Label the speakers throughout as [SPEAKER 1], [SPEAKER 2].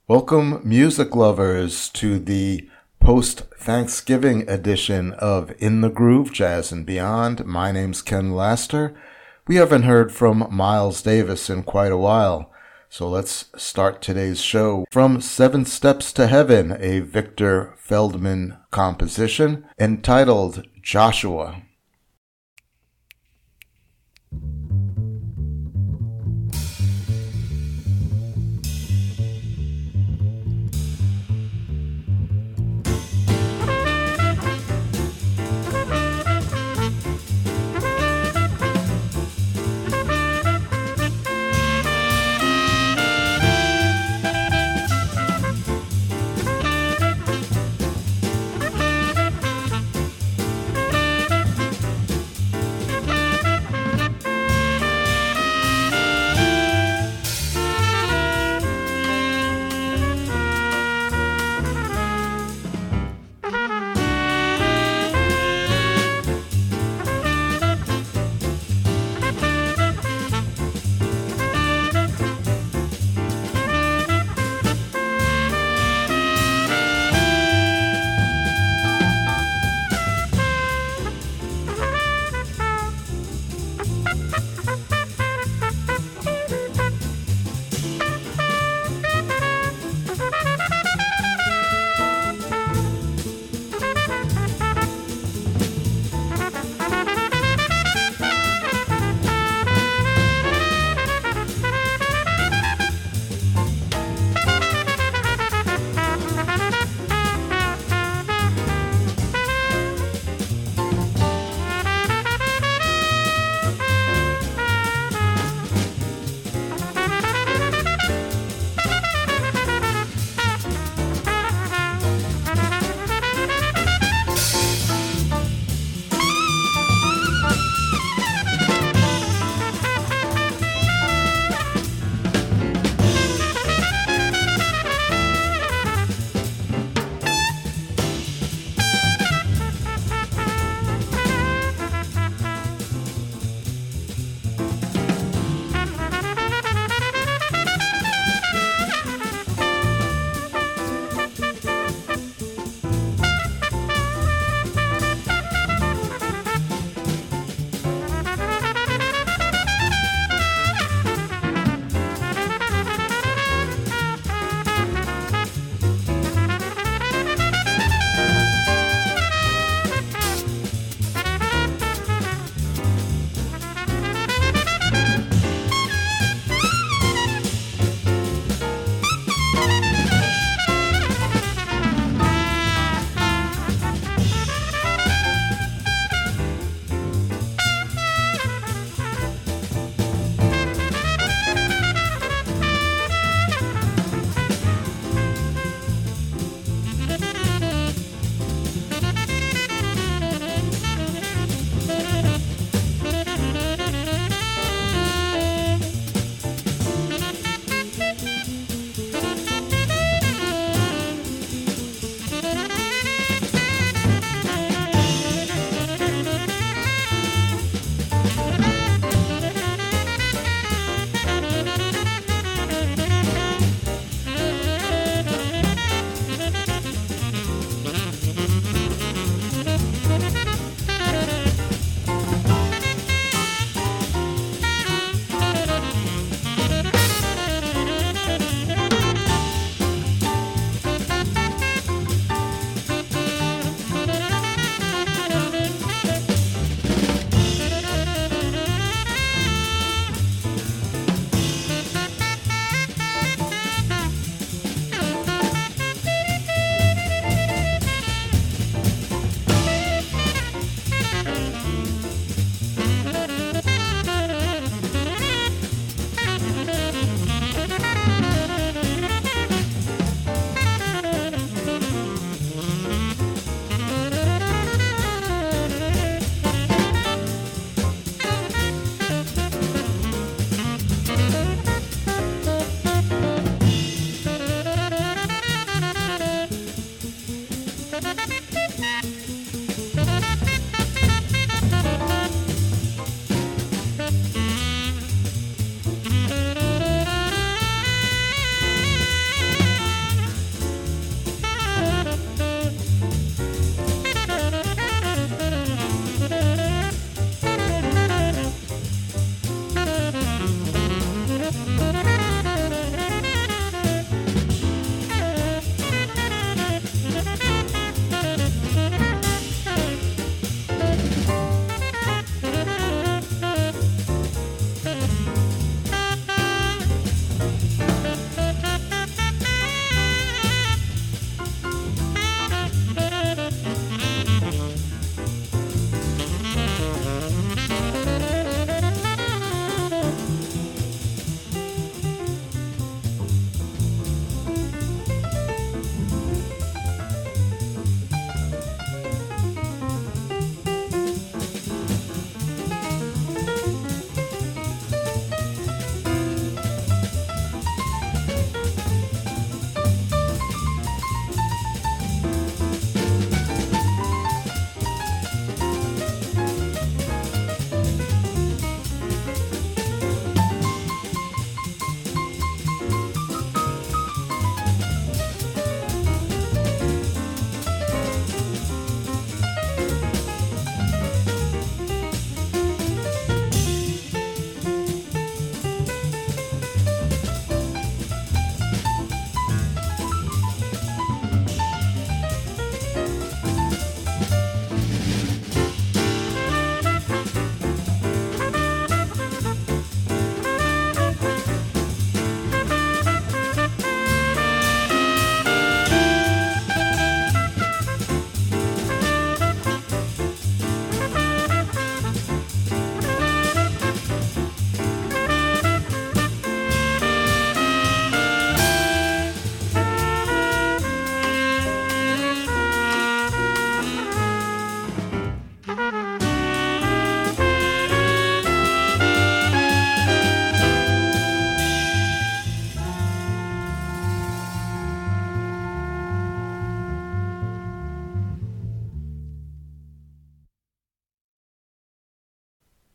[SPEAKER 1] Welcome, music lovers, to the post-Thanksgiving edition of In the Groove, Jazz and Beyond. My name's Ken Laster. We haven't heard from Miles Davis in quite a while, so let's start today's show from Seven Steps to Heaven, a Victor Feldman composition entitled Joshua.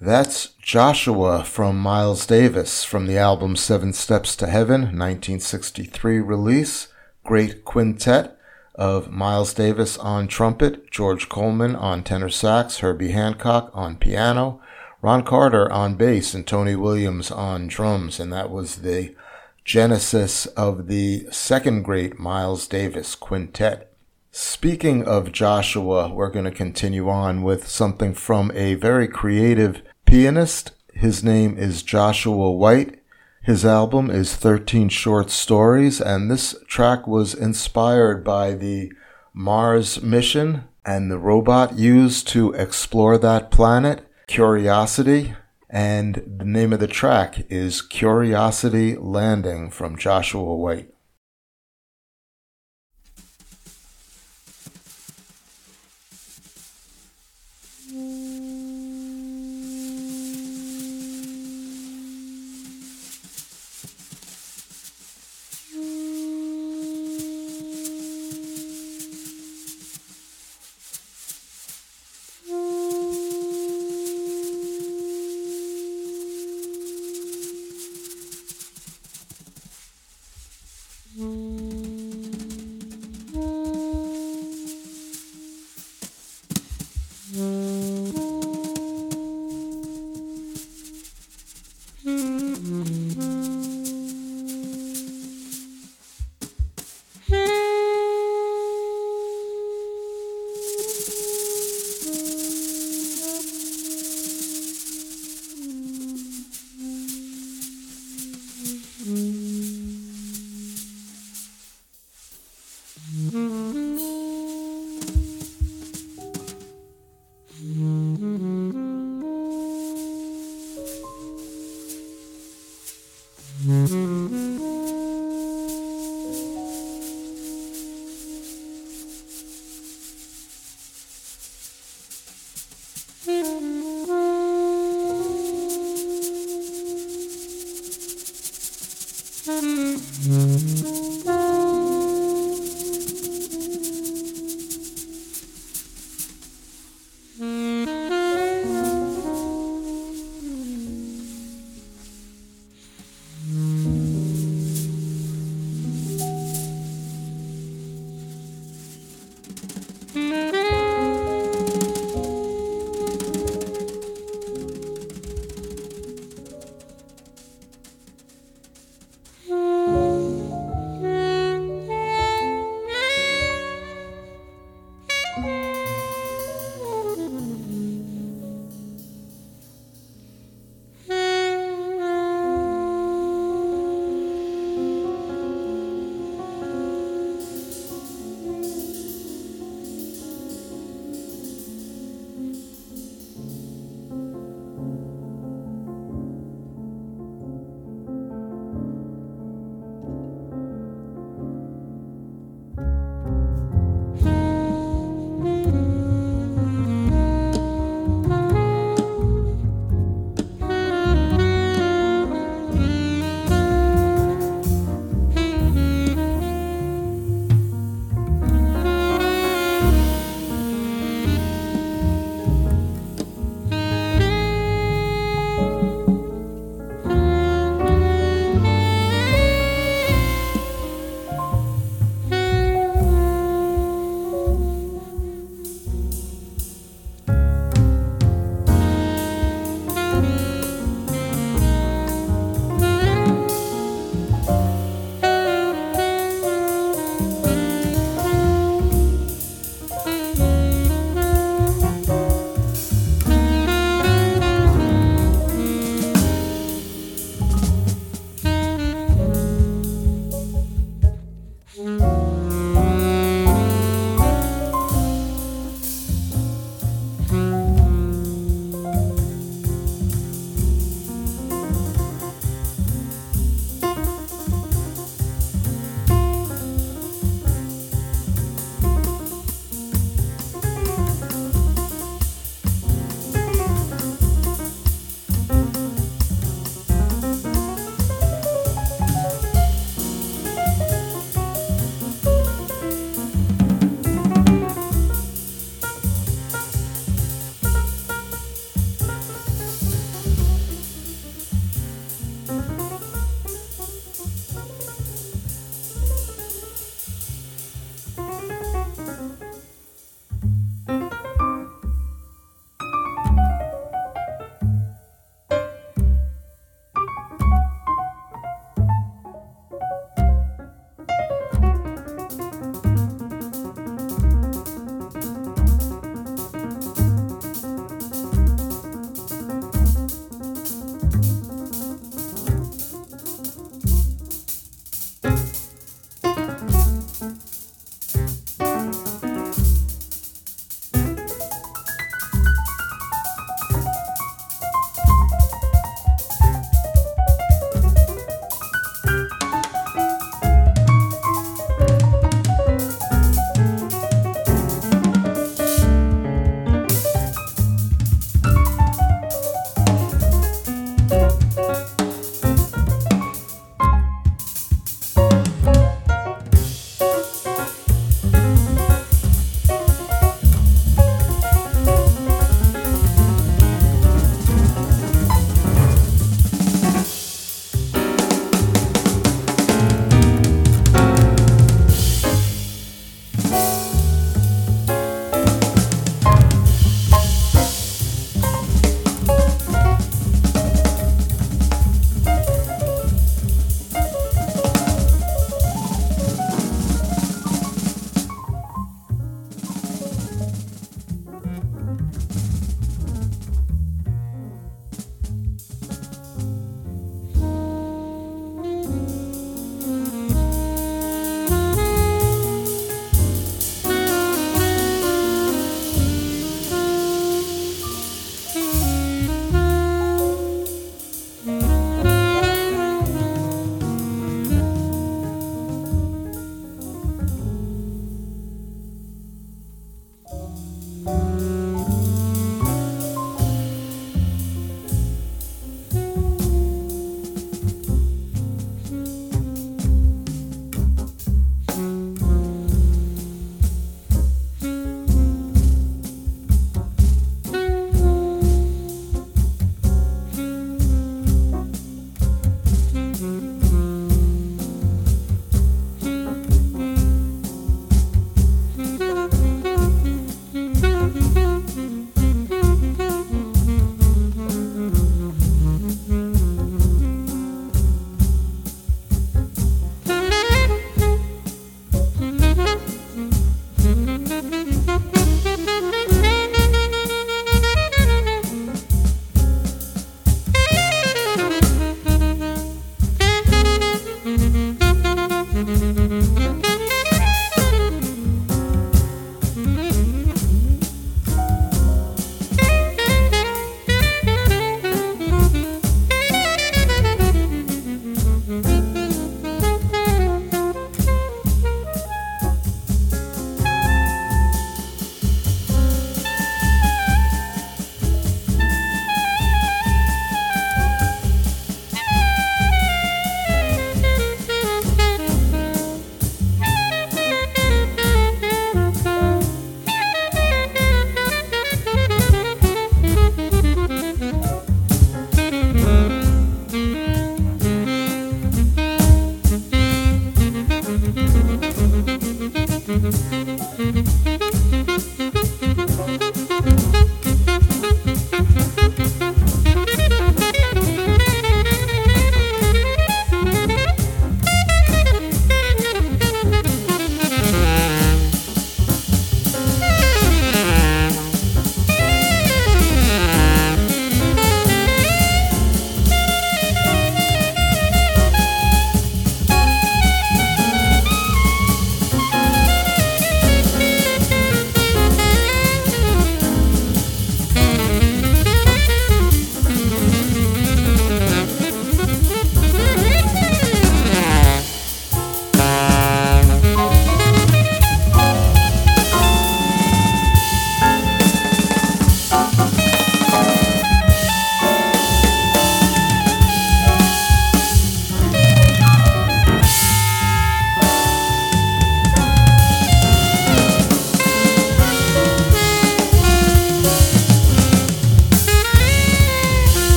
[SPEAKER 1] That's Joshua from Miles Davis from the album Seven Steps to Heaven, 1963 release. Great quintet of Miles Davis on trumpet, George Coleman on tenor sax, Herbie Hancock on piano, Ron Carter on bass, and Tony Williams on drums. And that was the genesis of the second great Miles Davis quintet. Speaking of Joshua, we're going to continue on with something from a very creative pianist. His name is Joshua White. His album is 13 Short Stories, and this track was inspired by the Mars mission and the robot used to explore that planet, Curiosity. And the name of the track is Curiosity Landing from Joshua White.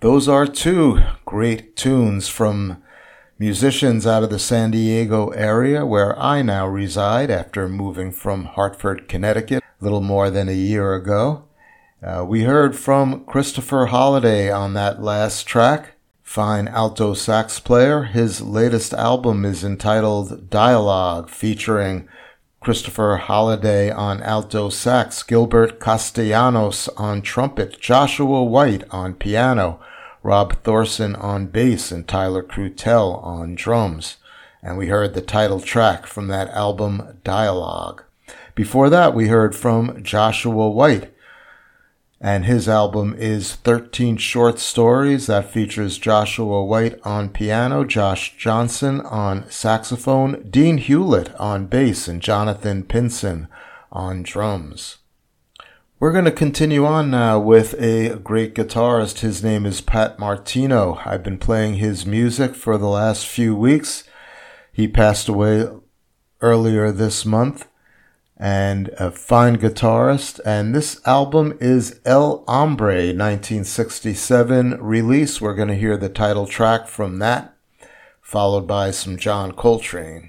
[SPEAKER 1] Those are two great tunes from musicians out of the San Diego area where I now reside after moving from Hartford, Connecticut, a little more than a year ago. We heard from Christopher Holliday on that last track, fine alto sax player. His latest album is entitled Dialogue, featuring Christopher Holliday on alto sax, Gilbert Castellanos on trumpet, Joshua White on piano, Rob Thorson on bass, and Tyler Crutel on drums. And we heard the title track from that album, Dialogue. Before that, we heard from Joshua White, and his album is 13 Short Stories. That features Joshua White on piano, Josh Johnson on saxophone, Dean Hewlett on bass, and Jonathan Pinson on drums. We're going to continue on now with a great guitarist. His name is Pat Martino. I've been playing his music for the last few weeks. He passed away earlier this month, and a fine guitarist. And this album is El Hombre, 1967 release. We're going to hear the title track from that, followed by some John Coltrane.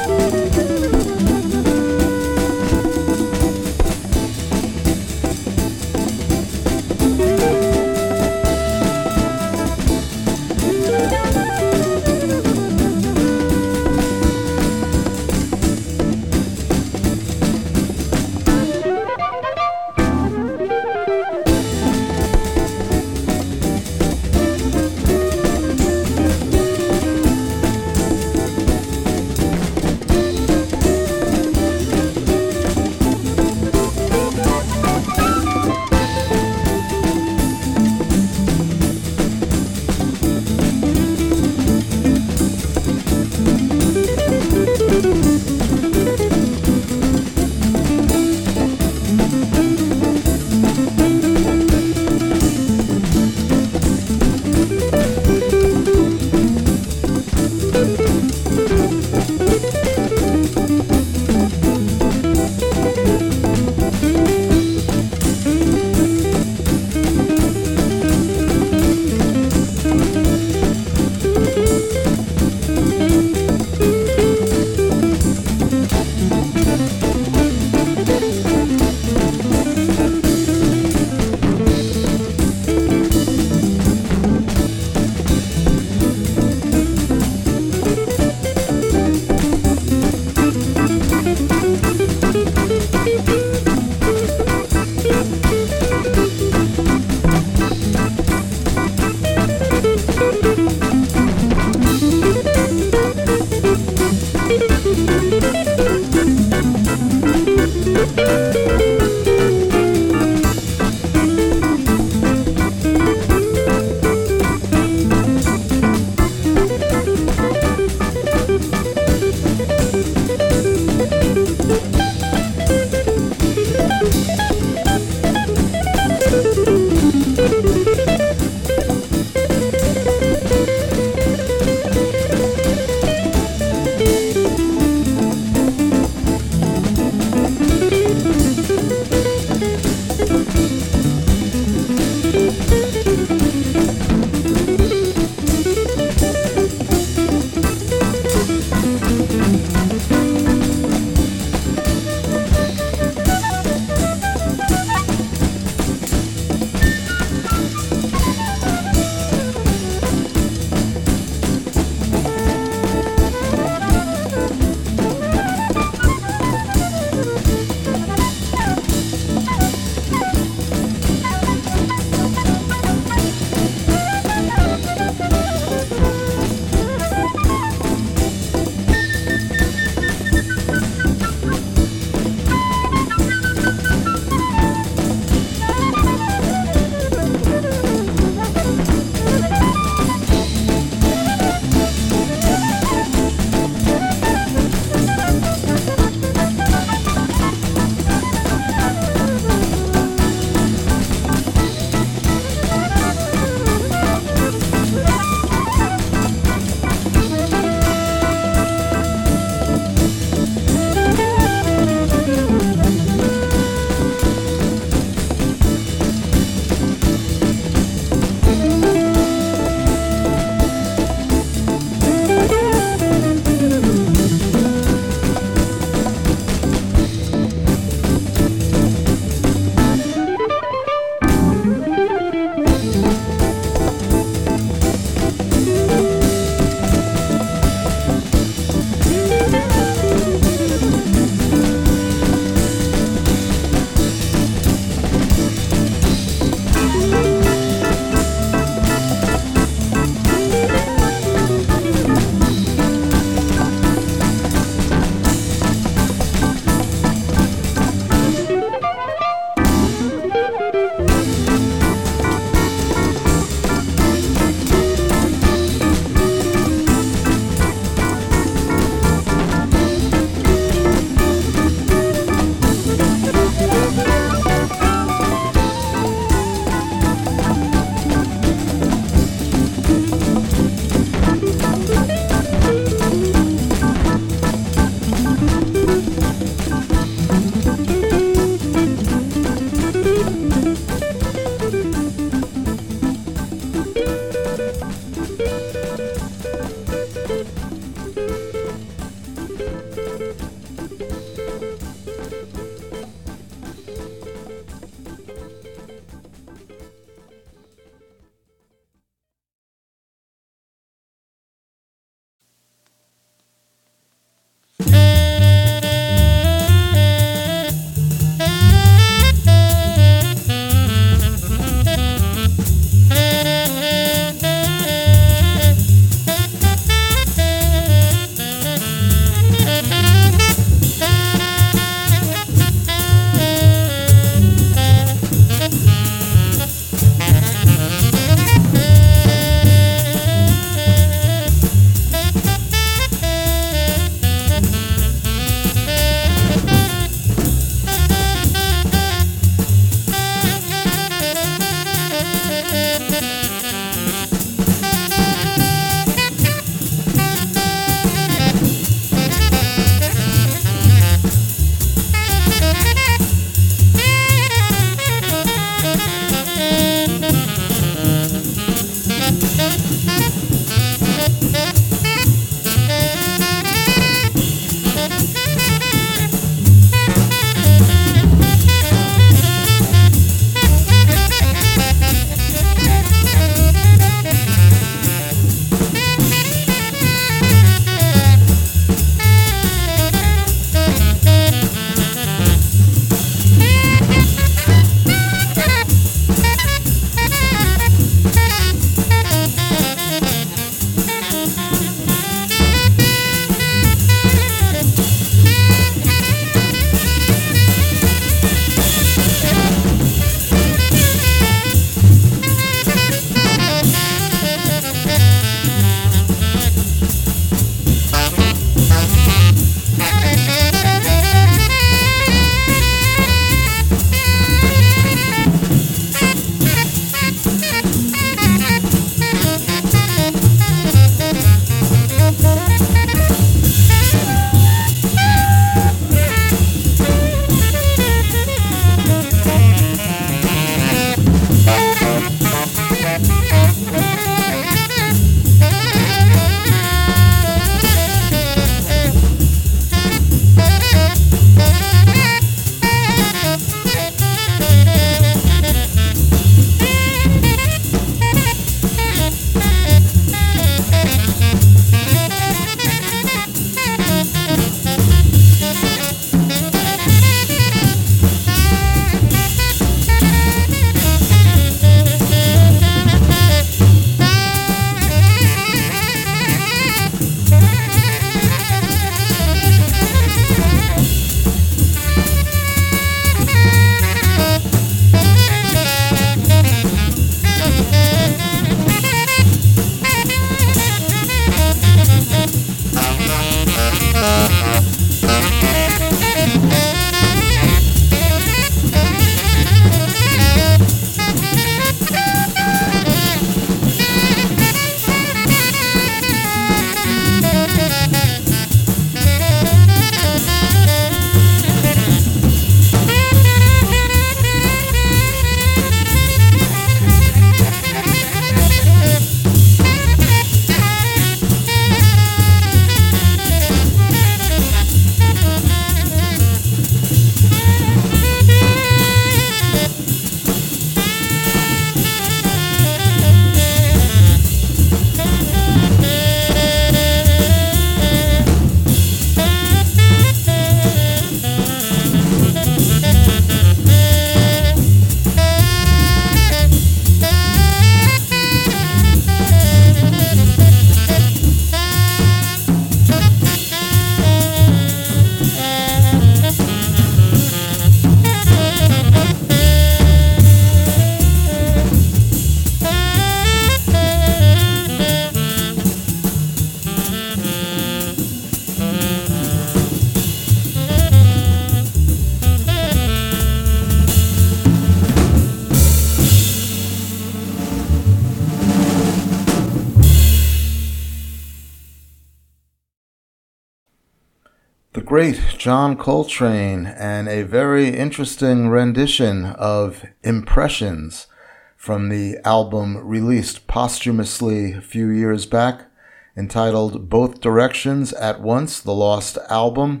[SPEAKER 1] The great John Coltrane and a very interesting rendition of Impressions from the album released posthumously a few years back entitled Both Directions at Once, the Lost Album.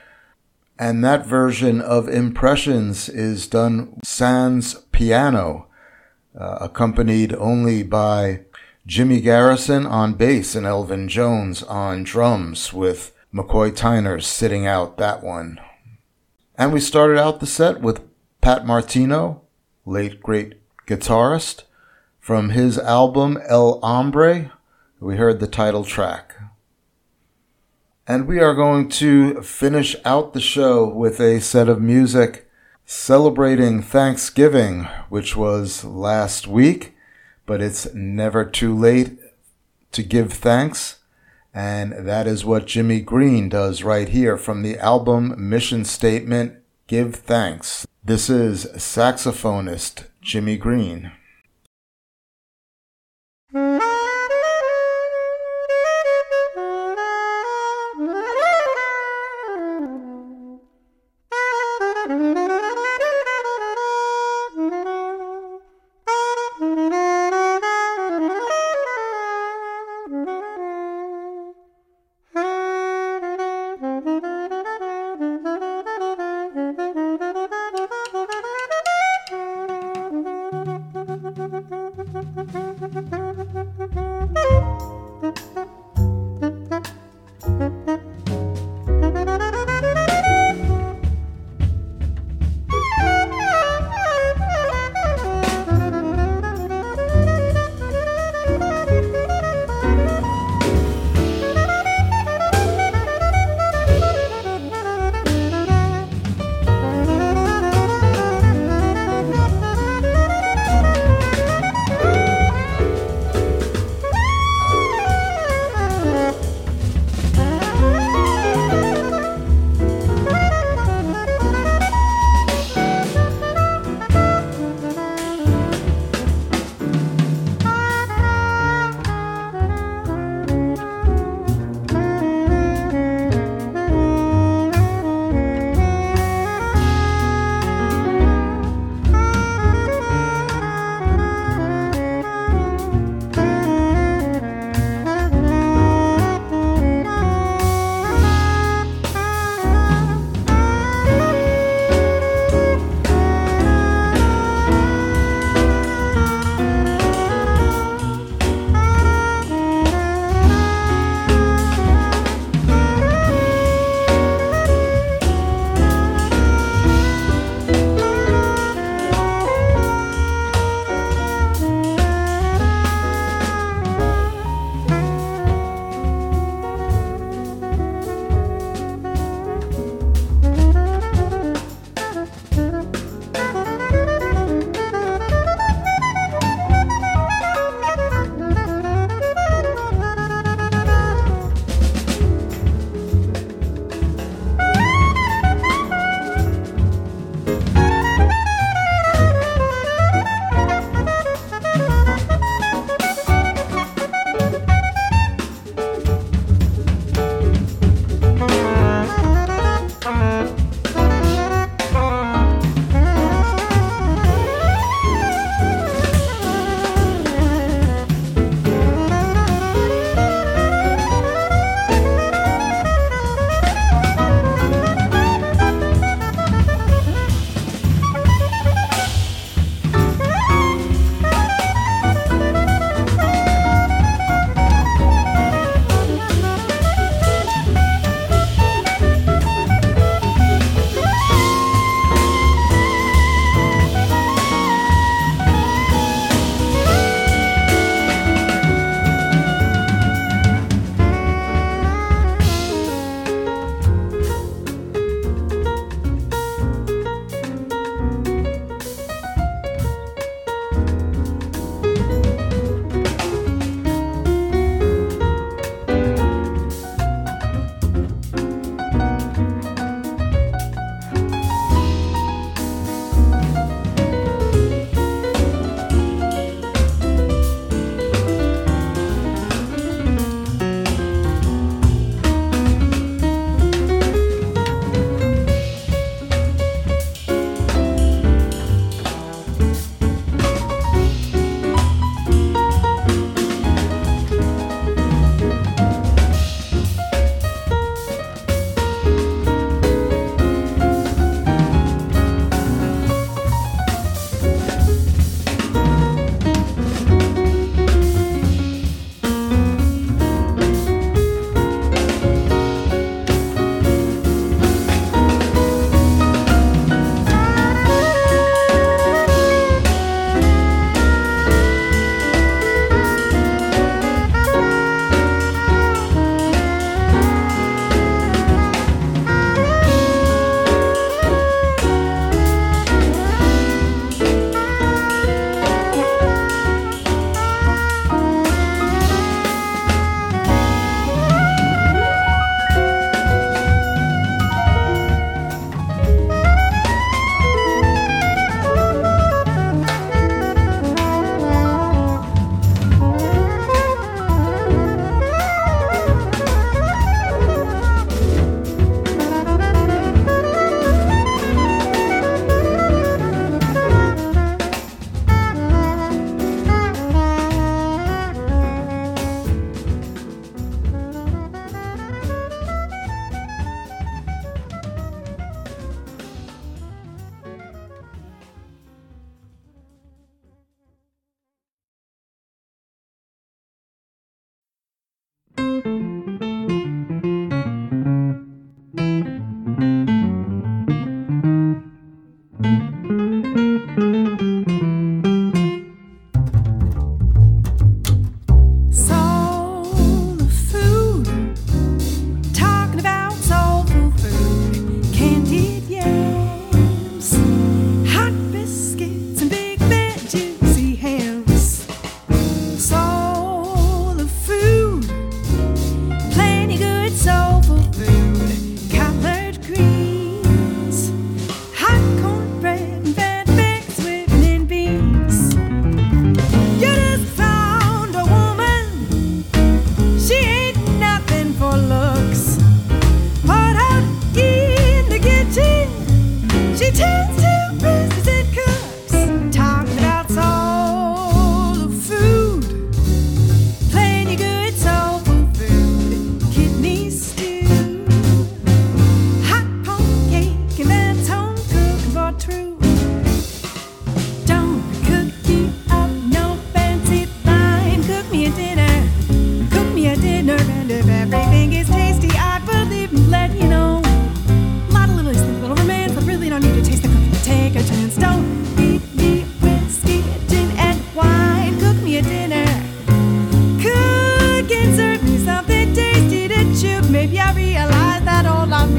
[SPEAKER 1] And that version of Impressions is done sans piano, accompanied only by Jimmy Garrison on bass and Elvin Jones on drums, with McCoy Tyner sitting out that one. And we started out the set with Pat Martino, late great guitarist, from his album El Hombre. We heard the title track. And we are going to finish out the show with a set of music celebrating Thanksgiving, which was last week, but it's never too late to give thanks. And that is what Jimmy Green does right here from the album Mission Statement, Give Thanks. This is saxophonist Jimmy Green.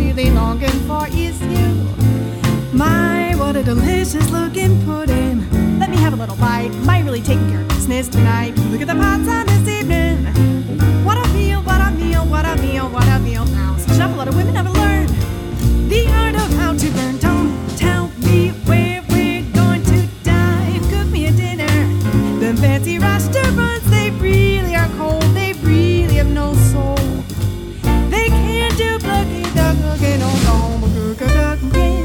[SPEAKER 2] really longing for is you. My, what a delicious looking pudding. Let me have a little bite. Am I really taking care of business tonight? Look at the pots on this evening. What a meal, what a meal, what a meal, what a meal. Now, such a lot of women never learn the art of how to burn. Don't tell me where we're going to die. Cook me a dinner. The fancy restaurants, they really are cold. They really have no soul. They can't do plucky the cooking. Oh no, cooking.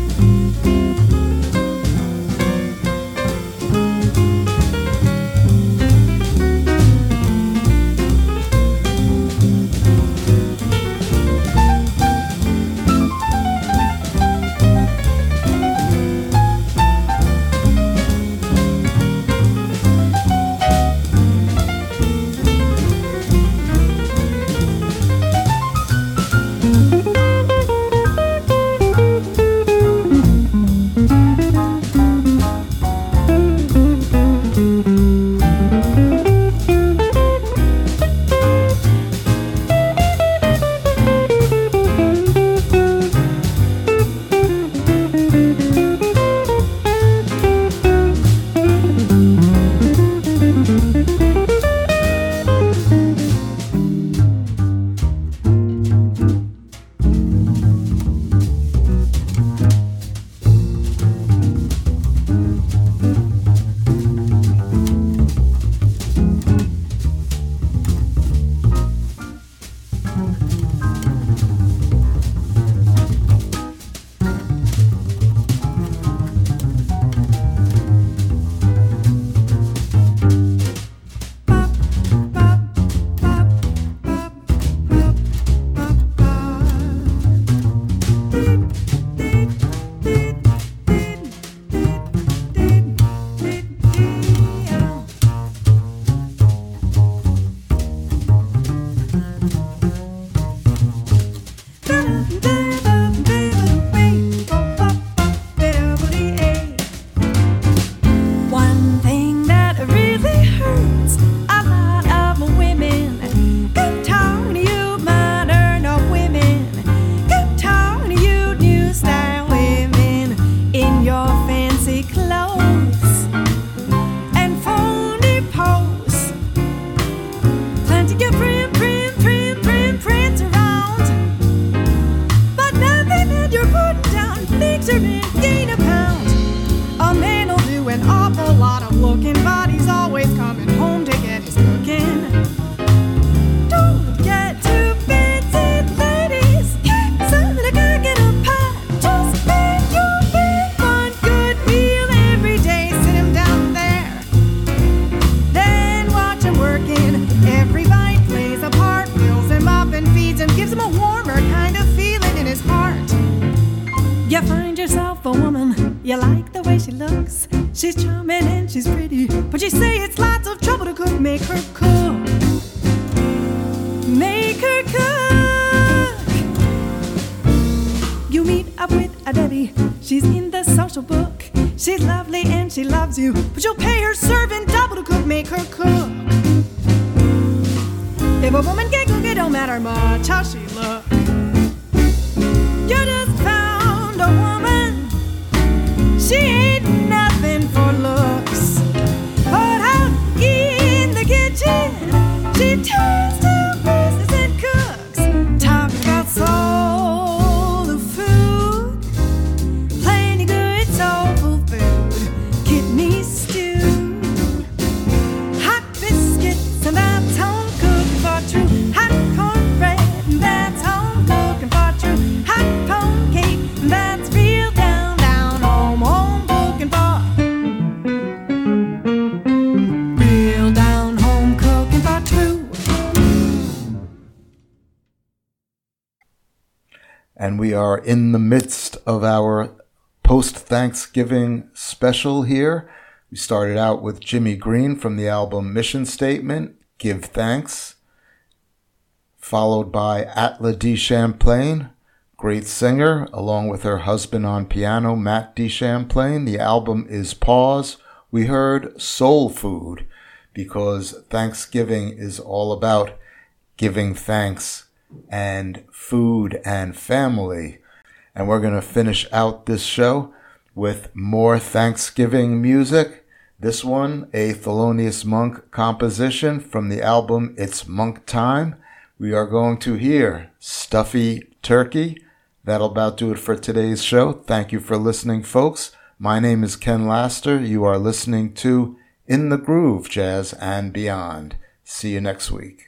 [SPEAKER 2] She's charming and she's pretty, but you say it's lots of trouble to cook. Make her cook. Make her cook. You meet up with a Debbie. She's in the social book. She's lovely and she loves you, but you'll pay her serving double to cook. Make her cook. If a woman can't cook, it don't matter much how she looks. You just found a woman. She ain't nothing for looks, but out in the kitchen, she turns to business and cooks. Talk about soul of food, plenty good soulful food, kidney stew, hot biscuits, and that's home cooking for true. Hot cornbread, and that's home cooking for true. Hot pound cake, and that's real down home cooking for. Real down home cooking for true.
[SPEAKER 1] And we are in the midst of our post-Thanksgiving special here. We started out with Jimmy Green from the album Mission Statement, Give Thanks, followed by Atla D. Champlain, great singer, along with her husband on piano, Matt D. Champlain. The album is Pause. We heard Soul Food, because Thanksgiving is all about giving thanks and food and family. And we're going to finish out this show with more Thanksgiving music. This one, a Thelonious Monk composition from the album It's Monk Time. We are going to hear Stuffy Turkey. That'll about do it for today's show. Thank you for listening, folks. My name is Ken Laster. You are listening to In the Groove, Jazz and Beyond. See you next week.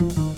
[SPEAKER 2] Thank you.